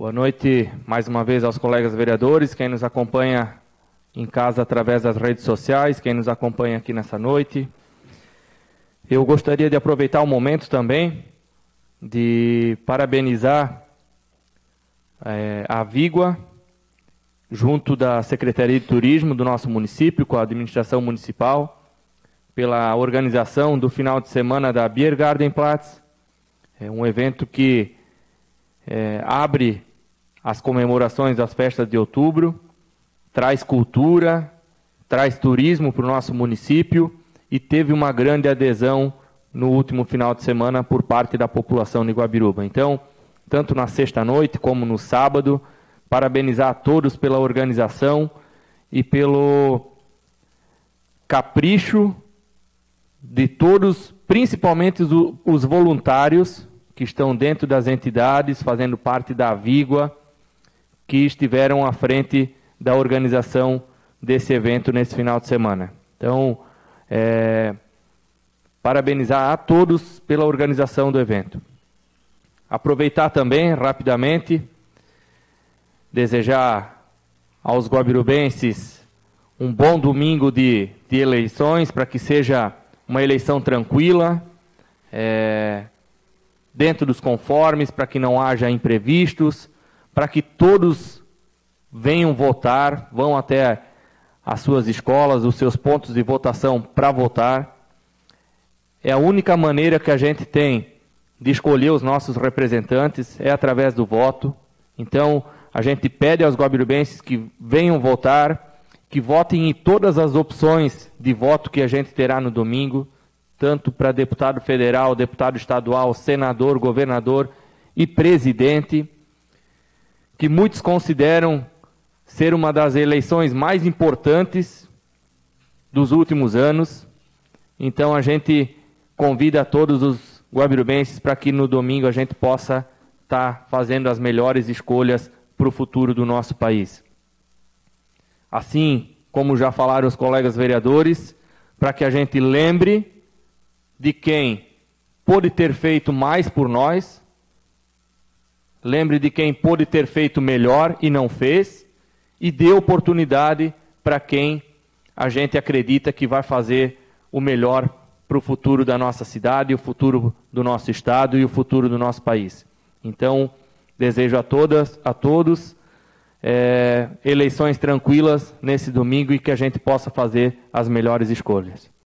Boa noite mais uma vez aos colegas vereadores, quem nos acompanha em casa através das redes sociais, quem nos acompanha aqui nessa noite. Eu gostaria de aproveitar o momento também de parabenizar a Vigua, junto da Secretaria de Turismo do nosso município, com a administração municipal, pela organização do final de semana da Biergartenplatz. É um evento que abre as comemorações das festas de outubro, traz cultura, traz turismo para o nosso município e teve uma grande adesão no último final de semana por parte da população de Guabiruba. Então, tanto na sexta-noite como no sábado, parabenizar a todos pela organização e pelo capricho de todos, principalmente os voluntários que estão dentro das entidades, fazendo parte da Vigua, que estiveram à frente da organização desse evento nesse final de semana. Então, parabenizar a todos pela organização do evento. Aproveitar também, rapidamente, desejar aos guabirubenses um bom domingo de eleições, para que seja uma eleição tranquila, dentro dos conformes, para que não haja imprevistos, para que todos venham votar, vão até as suas escolas, os seus pontos de votação para votar. É a única maneira que a gente tem de escolher os nossos representantes, é através do voto. Então, a gente pede aos guabirubenses que venham votar, que votem em todas as opções de voto que a gente terá no domingo, tanto para deputado federal, deputado estadual, senador, governador e presidente, que muitos consideram ser uma das eleições mais importantes dos últimos anos. Então, a gente convida a todos os guabirubenses para que no domingo a gente possa estar fazendo as melhores escolhas para o futuro do nosso país. Assim como já falaram os colegas vereadores, para que a gente lembre de quem pôde ter feito mais por nós, lembre de quem pôde ter feito melhor e não fez, e dê oportunidade para quem a gente acredita que vai fazer o melhor para o futuro da nossa cidade, o futuro do nosso estado e o futuro do nosso país. Então, desejo a todos eleições tranquilas nesse domingo e que a gente possa fazer as melhores escolhas.